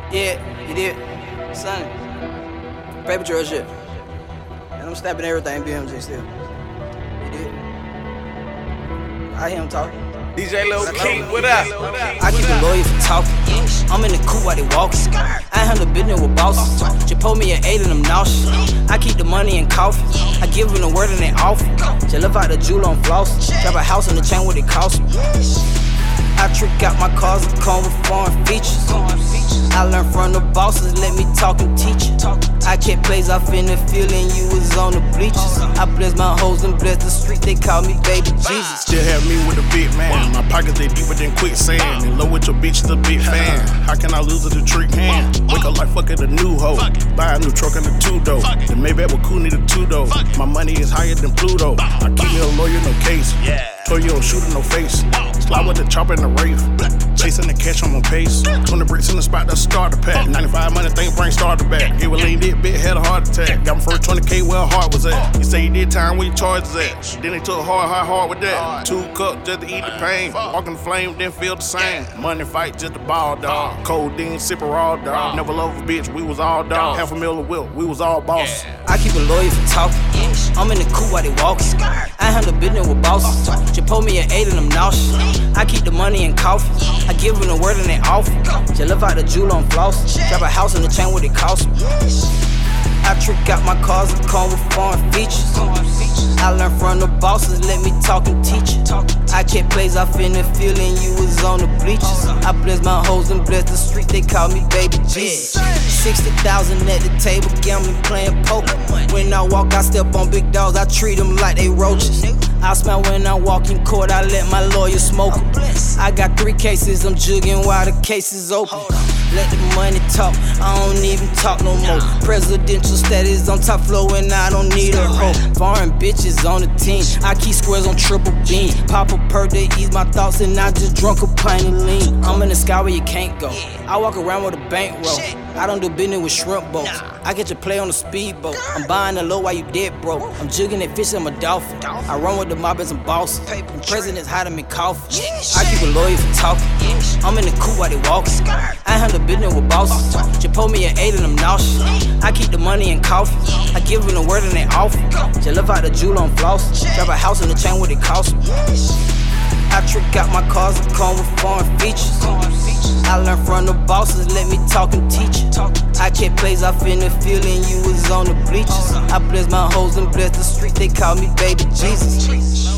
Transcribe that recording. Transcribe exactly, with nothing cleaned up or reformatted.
Yeah, you did. Son, paper trail shit. And I'm snapping everything B M J still. You did. I hear him talking. D J Lil King, what up? I keep a lawyer for talking. I'm in the coupe while they walking. I handle business with bosses. Just pull me an eight and I'm nauseous. I keep the money in coffee. I give them the word and they offer. Just live out the jewel on floss. Drop a house on the chain what it cost me. I trick out my cars and come with foreign features. I learned from the bosses, let me talk and teach it. I kept plays off in the field and you was on the bleachers. I bless my hoes and bless the street, they call me baby Jesus. Still have me with a big man. My pockets they deeper than quicksand. And low with your bitch is a big fan. How can I lose with a trick hand? Wake up like fuck it a new hoe. Buy a new truck and a two door. The Maybach with cool need a two door. My money is higher than Pluto. I keep me a lawyer, no case. Told you don't shoot in no face. Slide with the chopper in the Wraith. Chasing the cash on my pace. twenty bricks in the spot, that's starter pack. ninety-five money thing, bring starter back. Gave a lean did bit, had a heart attack. Got my first twenty K where heart was at. You say you did time where your charges at. Then they took hard, hard, hard with that. Two cups just to eat the pain. Walking the flame, didn't feel the same. Money fight, just a ball dog. Codeine, sipping raw dog. Never love a bitch, we was all dog. Half a mil of whip, we was all boss. I keep a lawyer for talking. I'm in the coupe while they walking. I handle business with bosses. Just pull me an eight and I'm nauseous. I keep the money in coffee. I give them the word and they offer. Just live out the jewel on floss. Drop a house on the chain what it cost me. I trick out my cars and come with foreign features. I learned from the bosses, let me talk and teach it. I kept plays off in the field and you was on the bleachers. I bless my hoes and bless the street, they call me baby Jesus. sixty thousand at the table, gambling, playing poker. When I walk, I step on big dogs, I treat them like they roaches. I smile when I walk in court, I let my lawyer smoke em. I got three cases, I'm jugging while the case is open. Let the money talk, I don't even talk no more. Presidential status on top floor and I don't need a hoe. Foreign bitches on the team, I keep squares on triple beam. Pop a perk to ease my thoughts and I just drunk a pint of lean. I'm in the sky where you can't go, I walk around with a bankroll. I don't do business with shrimp boats, I get your play on a speedboat. I'm buying the low while you dead broke. I'm jigging that fish, I'm a dolphin. I run with the mob and some bosses. And presidents hide them in coffins. I keep a lawyer for talking. I'm in the coupe while they walking. I handle business with bosses. Just pull me an eight and I'm nauseous. I keep the money in coffee. I give them the word and they offer. Just live out the jewel on floss. Drop a house on the chain what it cost me. I trick out my cars and come with foreign features. I learned from the bosses, let me talk and teach it. I kept plays off in the field and you was on the bleachers. I bless my hoes and bless the street, they call me baby Jesus.